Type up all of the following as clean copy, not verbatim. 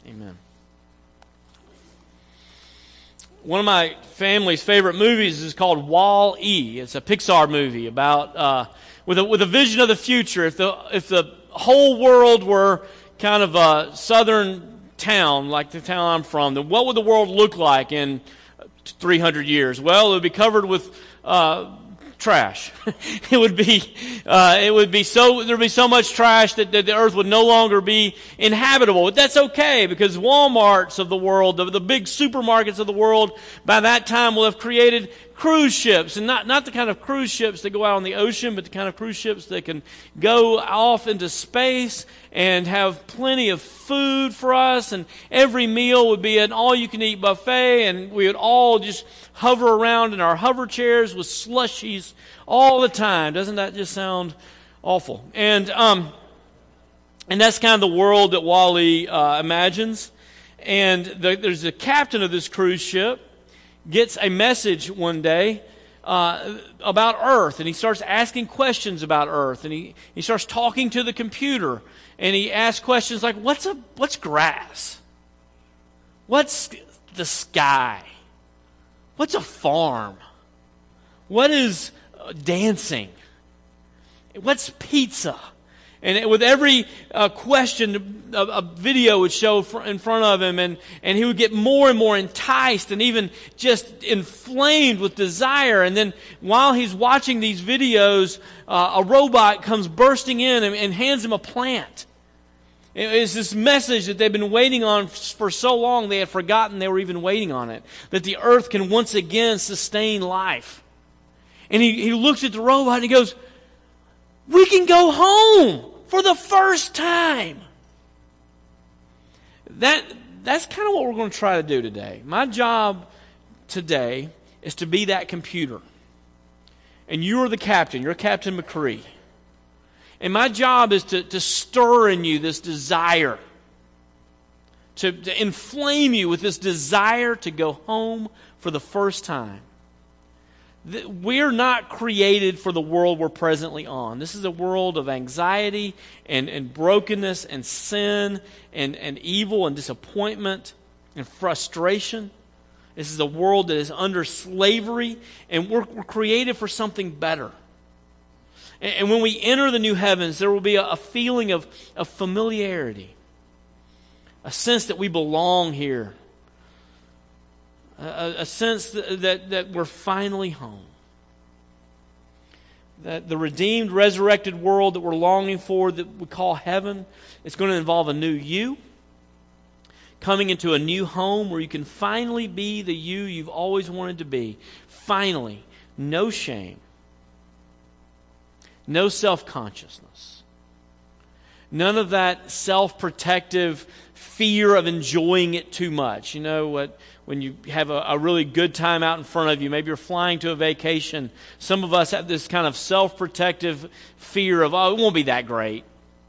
Amen. One of my family's favorite movies is called Wall-E. It's a Pixar movie about with a vision of the future. If the whole world were kind of a southern town, like the town I'm from, then what would the world look like in 300 years? Well, it would be covered with trash. It would be so there'd be so much trash that the earth would no longer be inhabitable. But that's okay, because Walmarts of the world, the big supermarkets of the world, by that time will have created cruise ships, and not the kind of cruise ships that go out on the ocean, but the kind of cruise ships that can go off into space and have plenty of food for us, and every meal would be an all-you-can-eat buffet, and we would all just hover around in our hover chairs with slushies all the time. Doesn't that just sound awful? And that's kind of the world that Wall-E imagines. And there's a captain of this cruise ship gets a message one day about Earth, and he starts asking questions about Earth, and he starts talking to the computer, and he asks questions like, what's grass? What's the sky? What's a farm? What is dancing? What's pizza? And with every question, a video would show in front of him, and he would get more and more enticed and even just inflamed with desire. And then while he's watching these videos, a robot comes bursting in and hands him a plant. It's this message that they've been waiting on for so long they had forgotten they were even waiting on it. That the earth can once again sustain life. And he looks at the robot and he goes, "We can go home for the first time." That's kind of what we're going to try to do today. My job today is to be that computer. And you're the captain. You're Captain McCree. And my job is to stir in you this desire, to inflame you with this desire to go home for the first time. We're not created for the world we're presently on. This is a world of anxiety and brokenness and sin and evil and disappointment and frustration. This is a world that is under slavery, and we're created for something better. And when we enter the new heavens, there will be a feeling of familiarity, a sense that we belong here, a sense that we're finally home. That the redeemed, resurrected world that we're longing for, that we call heaven, it's going to involve a new you, coming into a new home where you can finally be the you you've always wanted to be. Finally, no shame. No self-consciousness. None of that self-protective fear of enjoying it too much. You know what? When you have a really good time out in front of you, maybe you're flying to a vacation. Some of us have this kind of self-protective fear of, it won't be that great.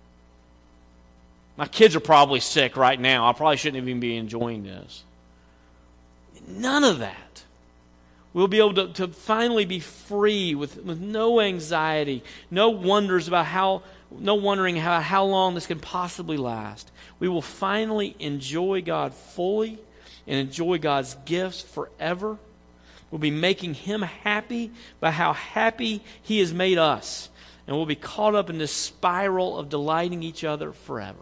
My kids are probably sick right now. I probably shouldn't even be enjoying this. None of that. We'll be able to finally be free with no anxiety, no wondering about how long this can possibly last. We will finally enjoy God fully and enjoy God's gifts forever. We'll be making Him happy by how happy He has made us. And we'll be caught up in this spiral of delighting each other forever.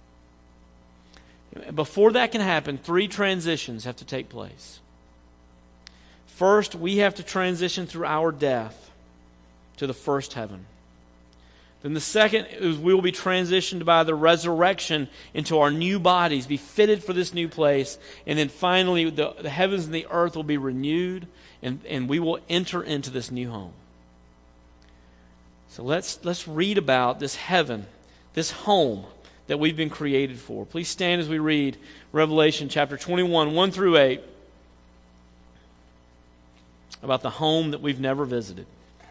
Before that can happen, 3 transitions have to take place. First, we have to transition through our death to the first heaven. Then the second is we will be transitioned by the resurrection into our new bodies, be fitted for this new place. And then finally, the heavens and the earth will be renewed, and we will enter into this new home. So let's read about this heaven, this home that we've been created for. Please stand as we read Revelation chapter 21, 1 through 8. About the home that we've never visited.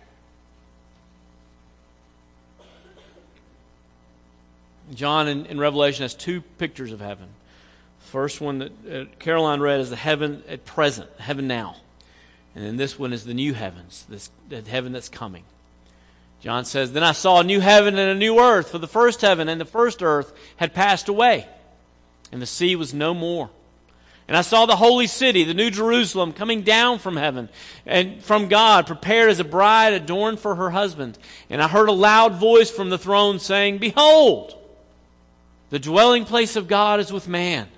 John in Revelation has 2 pictures of heaven. The first one that Caroline read is the heaven at present, heaven now. And then this one is the new heavens, the heaven that's coming. John says, "Then I saw a new heaven and a new earth, for the first heaven and the first earth had passed away, and the sea was no more. And I saw the holy city, the new Jerusalem, coming down from heaven and from God, prepared as a bride adorned for her husband. And I heard a loud voice from the throne saying, Behold, the dwelling place of God is with man.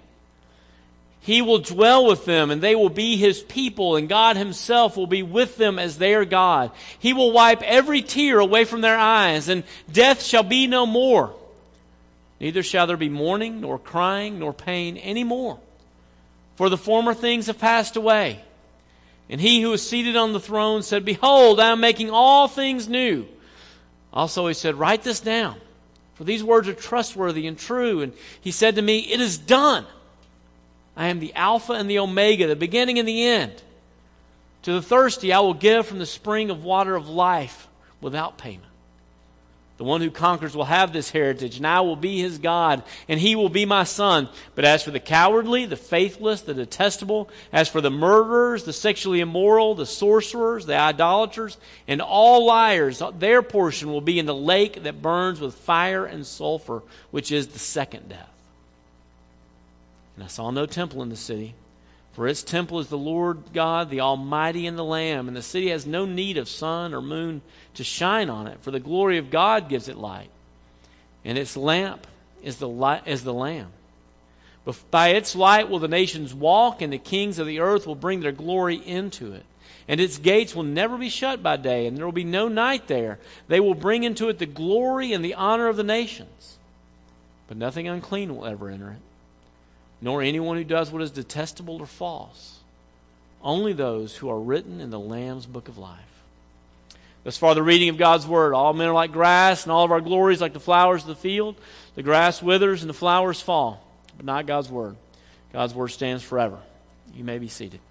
He will dwell with them, and they will be His people, and God Himself will be with them as their God. He will wipe every tear away from their eyes, and death shall be no more. Neither shall there be mourning, nor crying, nor pain any more. For the former things have passed away. And He who is seated on the throne said, Behold, I am making all things new. Also He said, Write this down, for these words are trustworthy and true. And He said to me, It is done. I am the Alpha and the Omega, the beginning and the end. To the thirsty I will give from the spring of water of life without payment. The one who conquers will have this heritage, and I will be his God, and he will be my son. But as for the cowardly, the faithless, the detestable, as for the murderers, the sexually immoral, the sorcerers, the idolaters, and all liars, their portion will be in the lake that burns with fire and sulfur, which is the second death. And I saw no temple in the city, for its temple is the Lord God, the Almighty, and the Lamb. And the city has no need of sun or moon to shine on it, for the glory of God gives it light. And its lamp is the Lamb. But by its light will the nations walk, and the kings of the earth will bring their glory into it. And its gates will never be shut by day, and there will be no night there. They will bring into it the glory and the honor of the nations. But nothing unclean will ever enter it, nor anyone who does what is detestable or false. Only those who are written in the Lamb's book of life. Thus far the reading of God's word. All men are like grass, and all of our glories like the flowers of the field. The grass withers and the flowers fall, but not God's word. God's word stands forever. You may be seated.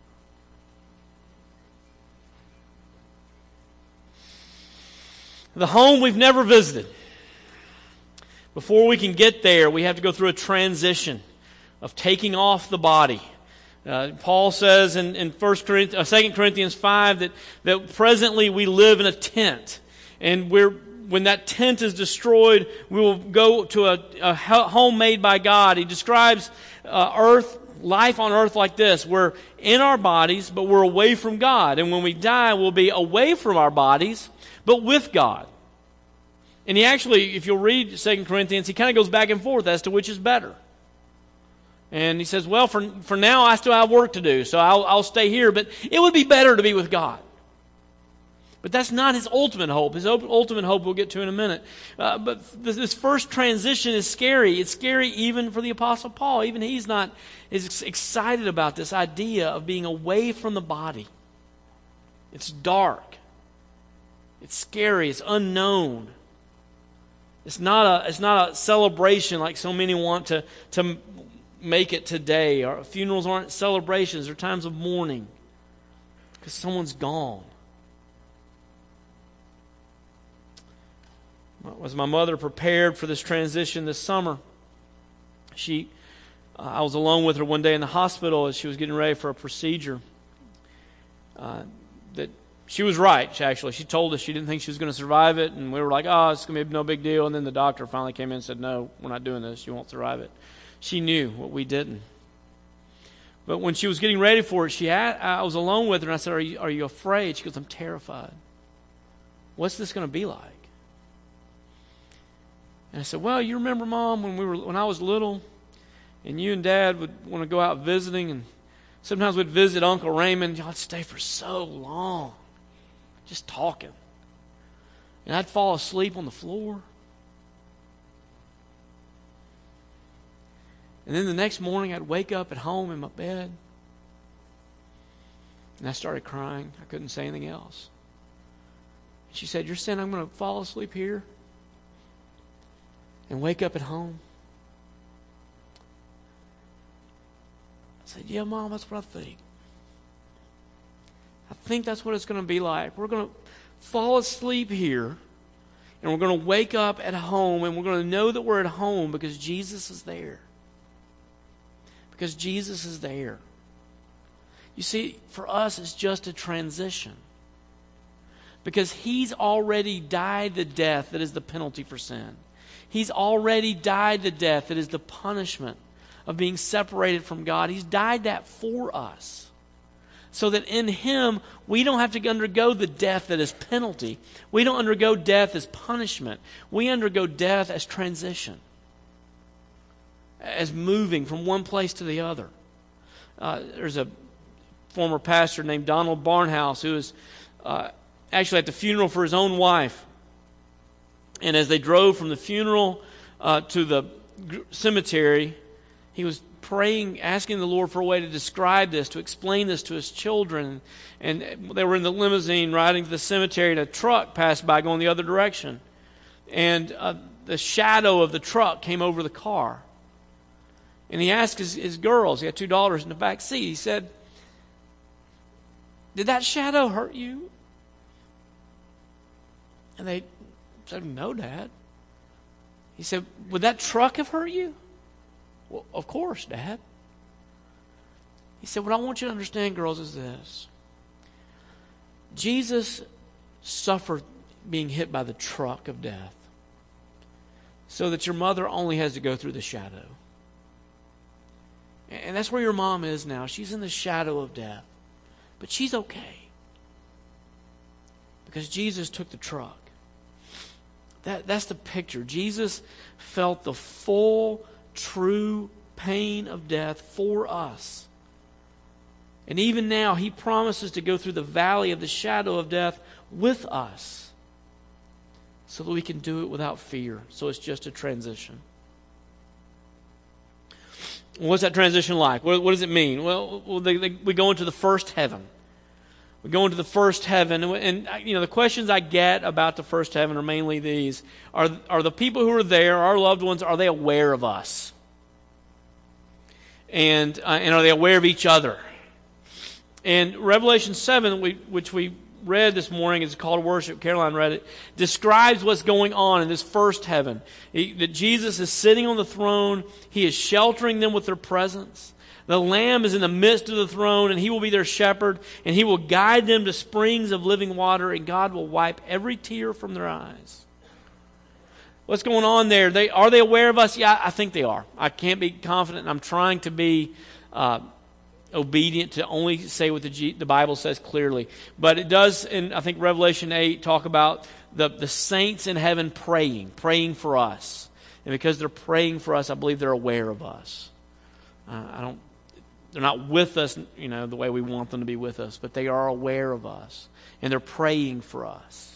The home we've never visited. Before we can get there, we have to go through a transition of taking off the body. Paul says in 2 Corinthians 5 that presently we live in a tent. And when that tent is destroyed, we will go to a home made by God. He describes life on earth like this. We're in our bodies, but we're away from God. And when we die, we'll be away from our bodies, but with God. And he actually, if you'll read 2 Corinthians, he kind of goes back and forth as to which is better. And he says, well, for now I still have work to do, so I'll stay here, but it would be better to be with God. But that's not his ultimate hope. His ultimate hope we'll get to in a minute. But this first transition is scary. It's scary even for the Apostle Paul. Even he's not as excited about this idea of being away from the body. It's dark. It's scary. It's unknown. It's not a celebration like so many want to make it today. Our funerals aren't celebrations. They're times of mourning because someone's gone. As my mother prepared for this transition this summer, I was alone with her one day in the hospital as she was getting ready for a procedure. That she was right, she told us she didn't think she was going to survive it, and we were like, oh, it's going to be no big deal. And then the doctor finally came in and said, no, we're not doing this. You won't survive it. She knew what we didn't. But when she was getting ready for it, I was alone with her, and I said, are you afraid? She goes, I'm terrified. What's this going to be like? And I said, well, you remember, Mom, when I was little, and you and Dad would want to go out visiting, and sometimes we'd visit Uncle Raymond. I'd stay for so long, just talking. And I'd fall asleep on the floor. And then the next morning, I'd wake up at home in my bed, and I started crying. I couldn't say anything else. She said, you're saying I'm going to fall asleep here and wake up at home? I said, yeah, Mom, that's what I think. I think that's what it's going to be like. We're going to fall asleep here, and we're going to wake up at home, and we're going to know that we're at home because Jesus is there. Because Jesus is there. You see, for us, it's just a transition. Because He's already died the death that is the penalty for sin. He's already died the death that is the punishment of being separated from God. He's died that for us. So that in Him, we don't have to undergo the death that is penalty. We don't undergo death as punishment. We undergo death as transition. As moving from one place to the other. There's a former pastor named Donald Barnhouse who was actually at the funeral for his own wife. And as they drove from the funeral to the cemetery, he was praying, asking the Lord for a way to describe this, to explain this to his children. And they were in the limousine riding to the cemetery, and a truck passed by going the other direction. And the shadow of the truck came over the car. And he asked his girls, he had 2 daughters in the back seat, he said, "Did that shadow hurt you?" And they said, "No, Dad." He said, "Would that truck have hurt you?" "Well, of course, Dad." He said, "What I want you to understand, girls, is this. Jesus suffered being hit by the truck of death so that your mother only has to go through the shadow. And that's where your mom is now. She's in the shadow of death. But she's okay. Because Jesus took the truck. That's the picture. Jesus felt the full, true pain of death for us. And even now, He promises to go through the valley of the shadow of death with us. So that we can do it without fear. So it's just a transition. What's that transition like? What does it mean? Well, we go into the first heaven. We go into the first heaven, and the questions I get about the first heaven are mainly these: Are the people who are there, our loved ones, are they aware of us? And are they aware of each other? And Revelation 7, which we read this morning, is called worship. Caroline read it. Describes what's going on in this first heaven. That Jesus is sitting on the throne. He is sheltering them with their presence. The Lamb is in the midst of the throne, and He will be their shepherd, and He will guide them to springs of living water, and God will wipe every tear from their eyes. What's going on there? Are they aware of us? Yeah, I think they are. I can't be confident, and I'm trying to be obedient to only say what the Bible says clearly. But it does, in I think Revelation 8, talk about the saints in heaven praying for us. And because they're praying for us, I believe they're aware of us. They're not with us, the way we want them to be with us, but they are aware of us, and they're praying for us.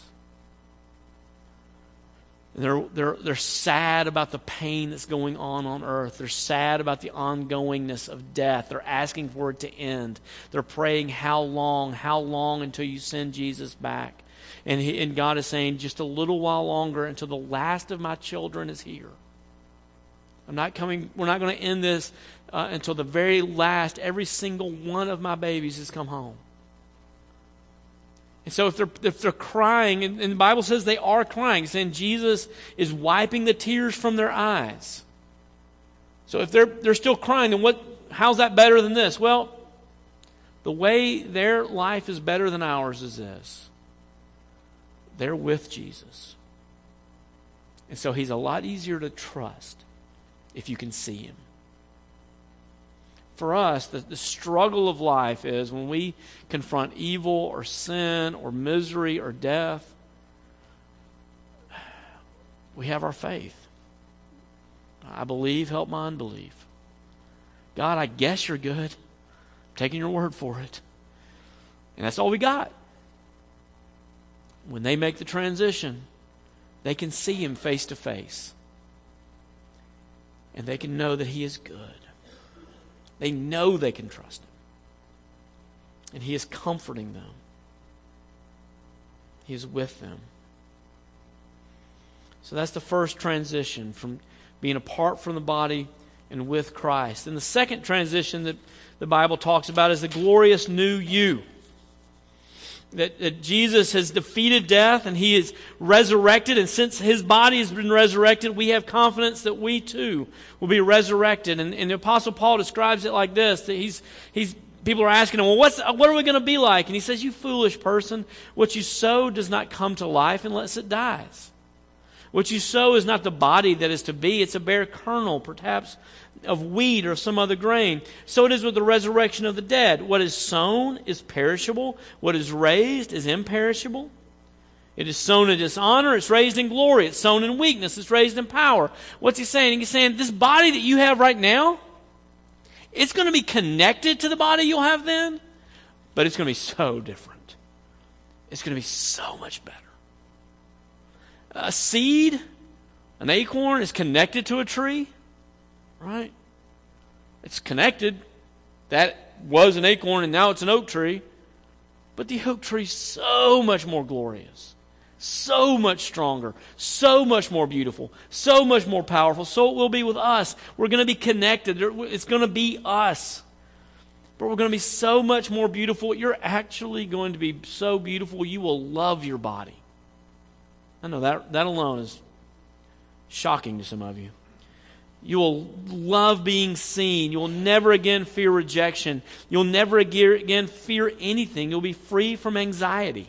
And they're sad about the pain that's going on earth. They're sad about the ongoingness of death. They're asking for it to end. They're praying, how long until you send Jesus back? And God is saying, just a little while longer until the last of my children is here. We're not going to end this until the very last. Every single one of my babies has come home. And so if they're crying, and the Bible says they are crying, saying Jesus is wiping the tears from their eyes. So if they're still crying, then how's that better than this? Well, the way their life is better than ours is this. They're with Jesus. And so He's a lot easier to trust if you can see Him. For us, the struggle of life is when we confront evil or sin or misery or death, we have our faith. I believe, help my unbelief. God, I guess You're good. I'm taking Your word for it. And that's all we got. When they make the transition, they can see Him face to face. And they can know that He is good. They know they can trust Him. And He is comforting them. He is with them. So that's the first transition, from being apart from the body and with Christ. And the second transition that the Bible talks about is the glorious new you. That Jesus has defeated death and He is resurrected. And since His body has been resurrected, we have confidence that we too will be resurrected. And the Apostle Paul describes it like this, that people are asking him, well, what are we going to be like? And he says, you foolish person, what you sow does not come to life unless it dies. What you sow is not the body that is to be. It's a bare kernel, perhaps of wheat or some other grain. So it is with the resurrection of the dead. What is sown is perishable. What is raised is imperishable. It is sown in dishonor. It's raised in glory. It's sown in weakness. It's raised in power. What's he saying? He's saying this body that you have right now, it's going to be connected to the body you'll have then, but it's going to be so different. It's going to be so much better. A seed, an acorn, is connected to a tree, right? It's connected. That was an acorn and now it's an oak tree. But the oak tree is so much more glorious, so much stronger, so much more beautiful, so much more powerful. So it will be with us. We're going to be connected. It's going to be us. But we're going to be so much more beautiful. You're actually going to be so beautiful, you will love your body. I know that alone is shocking to some of you. You will love being seen. You will never again fear rejection. You'll never again fear anything. You'll be free from anxiety.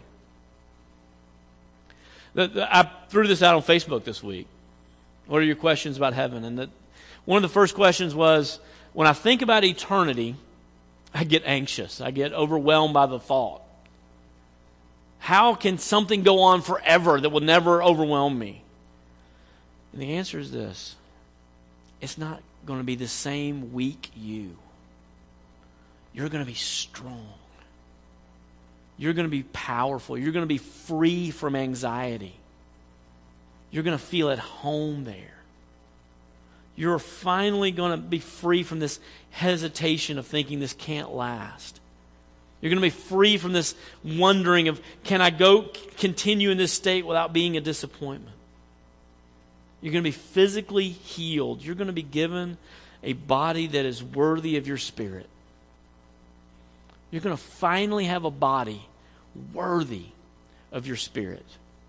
I threw this out on Facebook this week. What are your questions about heaven? And one of the first questions was, when I think about eternity, I get anxious. I get overwhelmed by the thought. How can something go on forever that will never overwhelm me? And the answer is this. It's not going to be the same weak you. You're going to be strong. You're going to be powerful. You're going to be free from anxiety. You're going to feel at home there. You're finally going to be free from this hesitation of thinking this can't last. You're going to be free from this wondering of, can I continue in this state without being a disappointment? You're going to be physically healed. You're going to be given a body that is worthy of your spirit. You're going to finally have a body worthy of your spirit.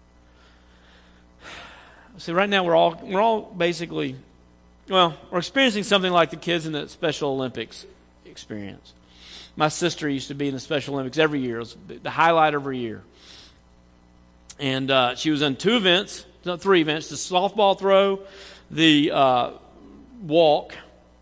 See, right now we're all basically, we're experiencing something like the kids in the Special Olympics experience. My sister used to be in the Special Olympics every year. It was the highlight of her year. And she was in 3 events, the softball throw, the walk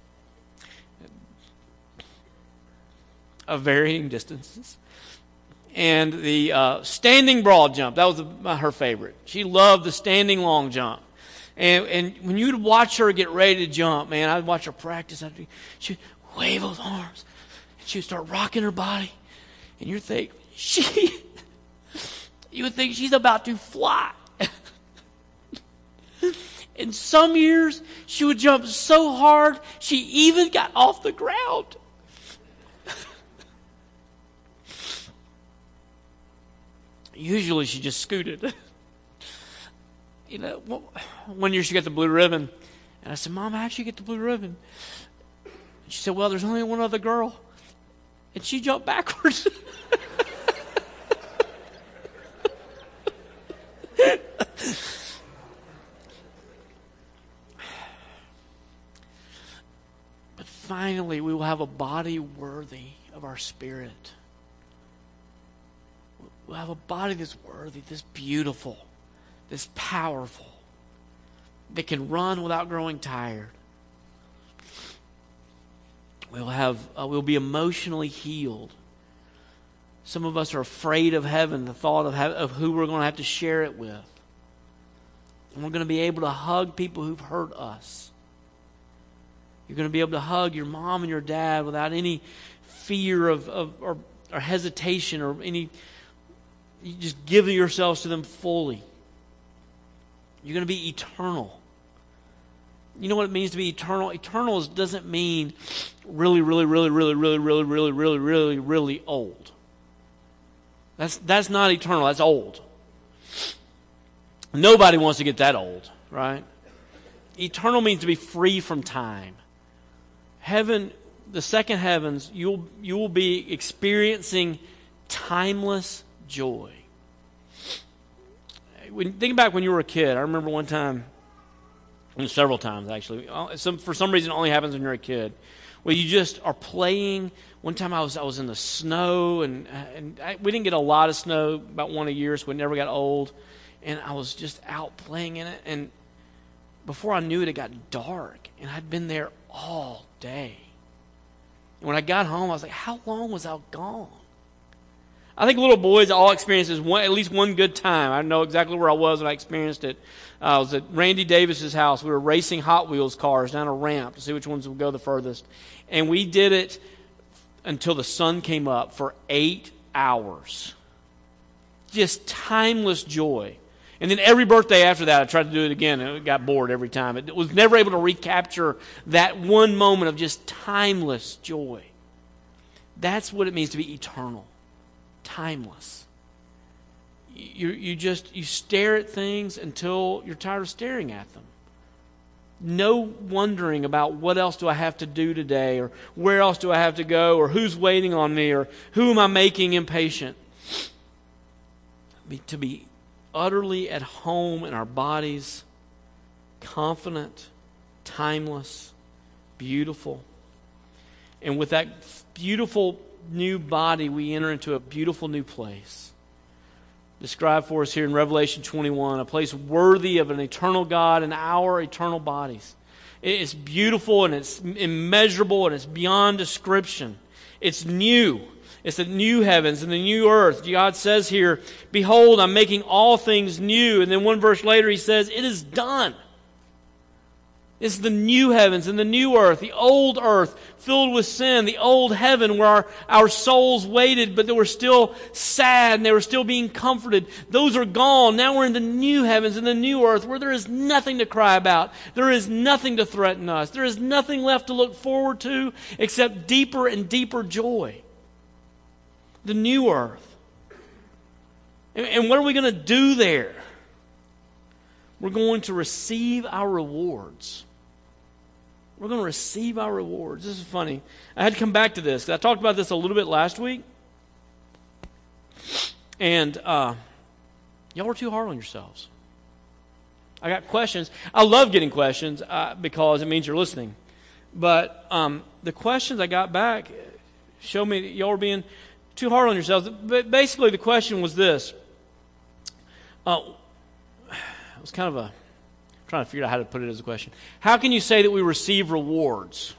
of varying distances, and the standing broad jump. That was her favorite. She loved the standing long jump. And when you'd watch her get ready to jump, man, I'd watch her practice. She'd wave those arms. And she'd start rocking her body. And you would think she's about to fly. And some years, she would jump so hard, she even got off the ground. Usually, she just scooted. One year she got the blue ribbon. And I said, Mom, how'd you get the blue ribbon? And she said, well, there's only one other girl. And she jumped backwards. But finally, we will have a body worthy of our spirit. We'll have a body that's worthy, that's beautiful, that's powerful, that can run without growing tired. We'll be emotionally healed. Some of us are afraid of heaven, the thought of who we're going to have to share it with. And we're going to be able to hug people who've hurt us. You're going to be able to hug your mom and your dad without any fear or hesitation or any. You just give yourselves to them fully. You're going to be eternal. You know what it means to be eternal? Eternal doesn't mean really, really, really, really, really, really, really, really, really, really old. That's not eternal. That's old. Nobody wants to get that old, right? Eternal means to be free from time. Heaven, the second heavens, you will be experiencing timeless joy. Think back when you were a kid. I remember one time, and several times actually. For some reason, it only happens when you're a kid. Well, you just are playing. One time I was in the snow, and we didn't get a lot of snow, about one a year, so we never got old. and I was just out playing in it. And before I knew it, it got dark, and I'd been there all day. And when I got home, I was like, how long was I gone? I think little boys all experience this at least one good time. I know exactly where I was when I experienced it. I was at Randy Davis's house. We were racing Hot Wheels cars down a ramp to see which ones would go the furthest. And we did it until the sun came up for 8 hours. Just timeless joy. And then every birthday after that, I tried to do it again, and it got bored every time. It was never able to recapture that one moment of just timeless joy. That's what it means to be eternal. Timeless. You stare at things until you're tired of staring at them. No wondering about what else do I have to do today, or where else do I have to go, or who's waiting on me, or who am I making impatient. To be utterly at home in our bodies, confident, timeless, beautiful. And with that beautiful new body, we enter into a beautiful new place. Described for us here in Revelation 21, a place worthy of an eternal God and our eternal bodies. It's beautiful and it's immeasurable and it's beyond description. It's new. It's the new heavens and the new earth. God says here, behold, I'm making all things new. And then one verse later he says, it is done. It's the new heavens and the new earth, the old earth filled with sin, the old heaven where our souls waited, but they were still sad and they were still being comforted. Those are gone. Now we're in the new heavens and the new earth where there is nothing to cry about. There is nothing to threaten us. There is nothing left to look forward to except deeper and deeper joy. The new earth. And what are we going to do there? We're going to receive our rewards. We're going to receive our rewards. This is funny. I had to come back to this, because I talked about this a little bit last week. And y'all were too hard on yourselves. I got questions. I love getting questions because it means you're listening. But the questions I got back show me that y'all were being too hard on yourselves. But basically, the question was this. It was kind of trying to figure out how to put it as a question. How can you say that we receive rewards?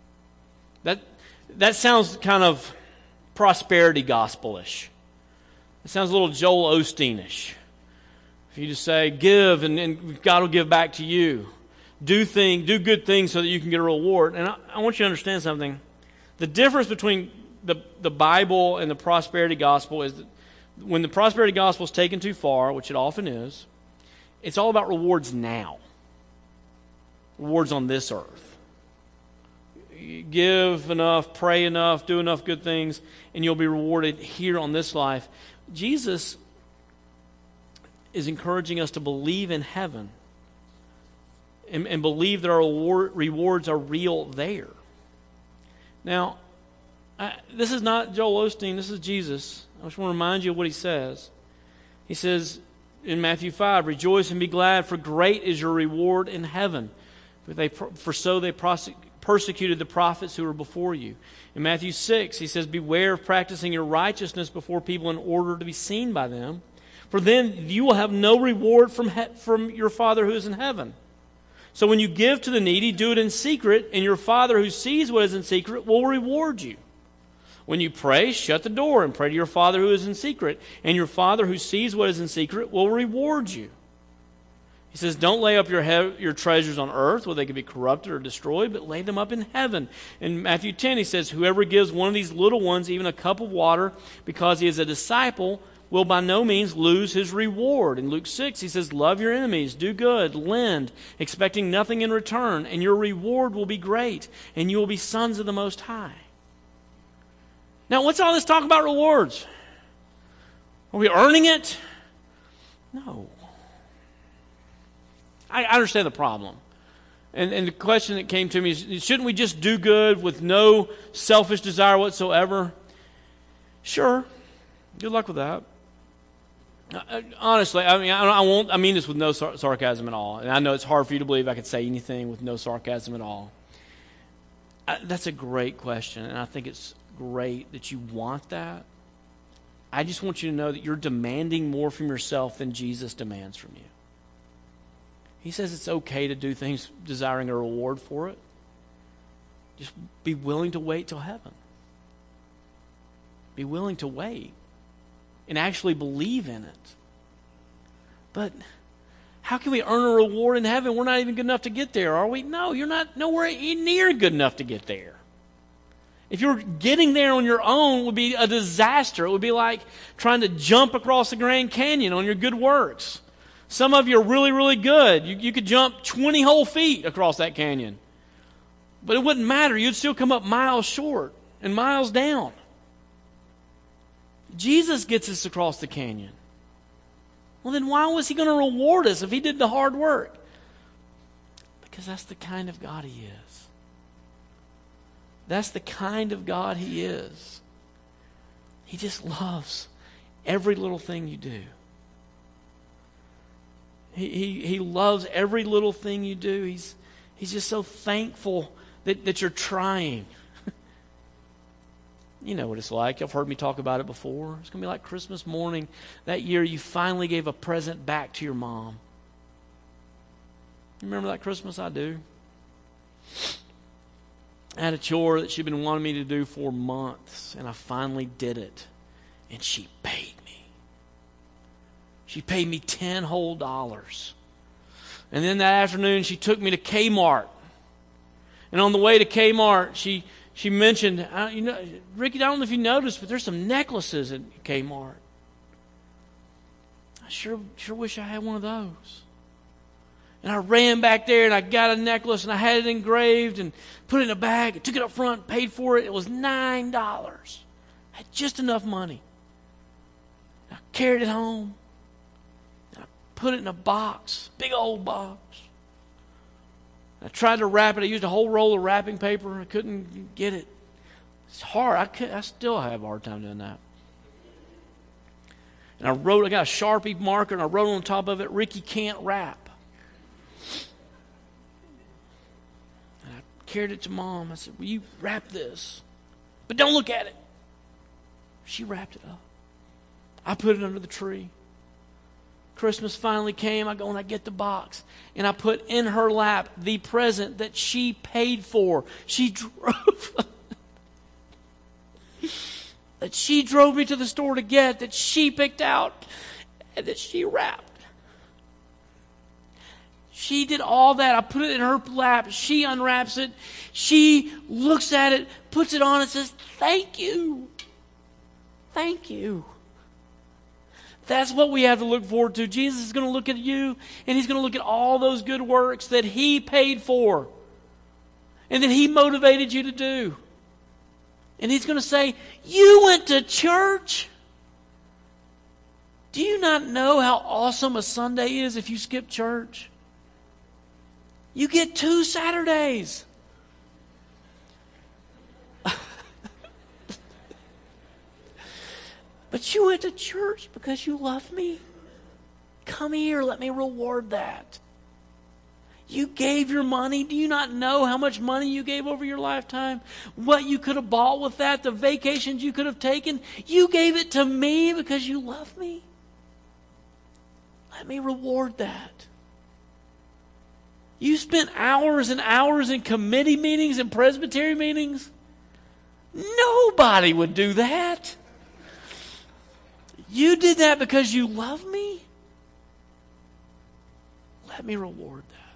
That sounds kind of prosperity gospel-ish. It sounds a little Joel Osteen-ish. If you just say, give, and God will give back to you. Do good things so that you can get a reward. And I want you to understand something. The difference between the Bible and the prosperity gospel is that when the prosperity gospel is taken too far, which it often is, it's all about rewards now. Rewards on this earth. Give enough, pray enough, do enough good things, and you'll be rewarded here on this life. Jesus is encouraging us to believe in heaven and believe that our rewards are real there. Now, this is not Joel Osteen, this is Jesus. I just want to remind you of what he says. He says in Matthew 5, rejoice and be glad, for great is your reward in heaven. For so they persecuted the prophets who were before you. In Matthew 6, he says, beware of practicing your righteousness before people in order to be seen by them. For then you will have no reward from your Father who is in heaven. So when you give to the needy, do it in secret, and your Father who sees what is in secret will reward you. When you pray, shut the door and pray to your Father who is in secret, and your Father who sees what is in secret will reward you. He says, don't lay up your treasures on earth where they can be corrupted or destroyed, but lay them up in heaven. In Matthew 10, he says, whoever gives one of these little ones even a cup of water because he is a disciple will by no means lose his reward. In Luke 6, he says, love your enemies, do good, lend, expecting nothing in return, and your reward will be great, and you will be sons of the Most High. Now, what's all this talk about rewards? Are we earning it? No. I understand the problem. And the question that came to me is, shouldn't we just do good with no selfish desire whatsoever? Sure. Good luck with that. Honestly, I mean this with no sarcasm at all. And I know it's hard for you to believe I could say anything with no sarcasm at all. That's a great question, and I think it's great that you want that. I just want you to know that you're demanding more from yourself than Jesus demands from you. He says it's okay to do things desiring a reward for it. Just be willing to wait till heaven. Be willing to wait and actually believe in it. But how can we earn a reward in heaven? We're not even good enough to get there, are we? No, you're not nowhere near good enough to get there. If you're getting there on your own, it would be a disaster. It would be like trying to jump across the Grand Canyon on your good works. Some of you are really, really good. You could jump 20 whole feet across that canyon. But it wouldn't matter. You'd still come up miles short and miles down. Jesus gets us across the canyon. Well, then why was he going to reward us if he did the hard work? Because that's the kind of God he is. That's the kind of God he is. He just loves every little thing you do. He loves every little thing you do. He's just so thankful that you're trying. You know what it's like. You've heard me talk about it before. It's going to be like Christmas morning. That year you finally gave a present back to your mom. You remember that Christmas? I do. I had a chore that she'd been wanting me to do for months, and I finally did it. And she paid me. She paid me $10 whole. And then that afternoon she took me to Kmart. And on the way to Kmart, she mentioned, Ricky, I don't know if you noticed, but there's some necklaces at Kmart. I sure wish I had one of those. And I ran back there and I got a necklace and I had it engraved and put it in a bag. I took it up front, paid for it. It was $9. I had just enough money. I carried it home. I put it in a box, big old box. I tried to wrap it. I used a whole roll of wrapping paper. I couldn't get it. It's hard. I still have a hard time doing that. And I got a Sharpie marker and I wrote on top of it, Ricky can't wrap. And I carried it to Mom. I said, will you wrap this? But don't look at it. She wrapped it up. I put it under the tree. Christmas finally came. I go and I get the box. And I put in her lap the present that she paid for. She drove that she drove me to the store to get, that she picked out, and that she wrapped. She did all that. I put it in her lap. She unwraps it. She looks at it, puts it on, and says, thank you. Thank you. That's what we have to look forward to. Jesus is going to look at you, and he's going to look at all those good works that he paid for and that he motivated you to do. And he's going to say, you went to church? Do you not know how awesome a Sunday is if you skip church? You get 2 Saturdays. But you went to church because you love me. Come here, let me reward that. You gave your money. Do you not know how much money you gave over your lifetime? What you could have bought with that, the vacations you could have taken. You gave it to me because you love me. Let me reward that. You spent hours and hours in committee meetings and presbytery meetings. Nobody would do that. You did that because you love me? Let me reward that.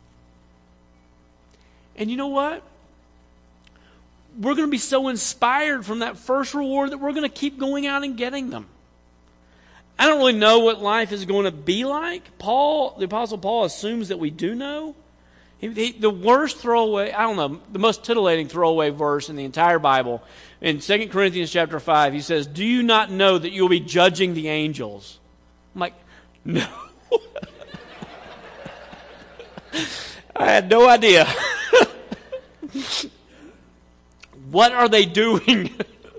And you know what? We're going to be so inspired from that first reward that we're going to keep going out and getting them. I don't really know what life is going to be like. The Apostle Paul assumes that we do know. The worst throwaway, the most titillating throwaway verse in the entire Bible, in 2 Corinthians chapter 5, he says, do you not know that you'll be judging the angels? I'm like, no. I had no idea. What are they doing?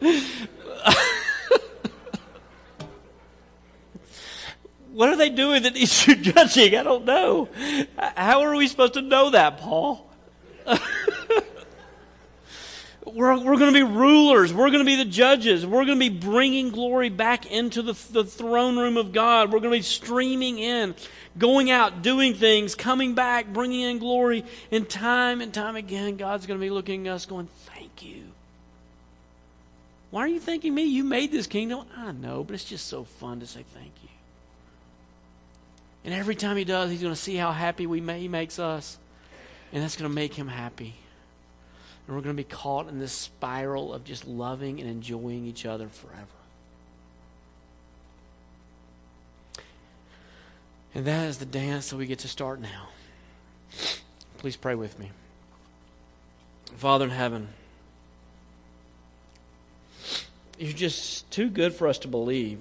What are they doing that you're judging? I don't know. How are we supposed to know that, Paul? we're going to be rulers. We're going to be the judges. We're going to be bringing glory back into the throne room of God. We're going to be streaming in, going out, doing things, coming back, bringing in glory. And time again, God's going to be looking at us going, thank you. Why are you thanking me? You made this kingdom. I know, but it's just so fun to say thank you. And every time He does, He's going to see how happy He makes us. And that's going to make Him happy. And we're going to be caught in this spiral of just loving and enjoying each other forever. And that is the dance that we get to start now. Please pray with me. Father in heaven, You're just too good for us to believe.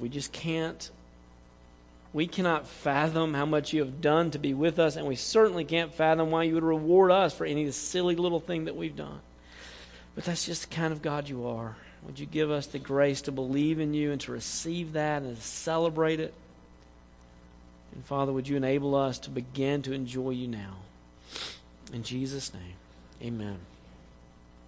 We cannot fathom how much You have done to be with us, and we certainly can't fathom why You would reward us for any silly little thing that we've done. But that's just the kind of God You are. Would You give us the grace to believe in You and to receive that and to celebrate it? And Father, would You enable us to begin to enjoy You now? In Jesus' name, amen.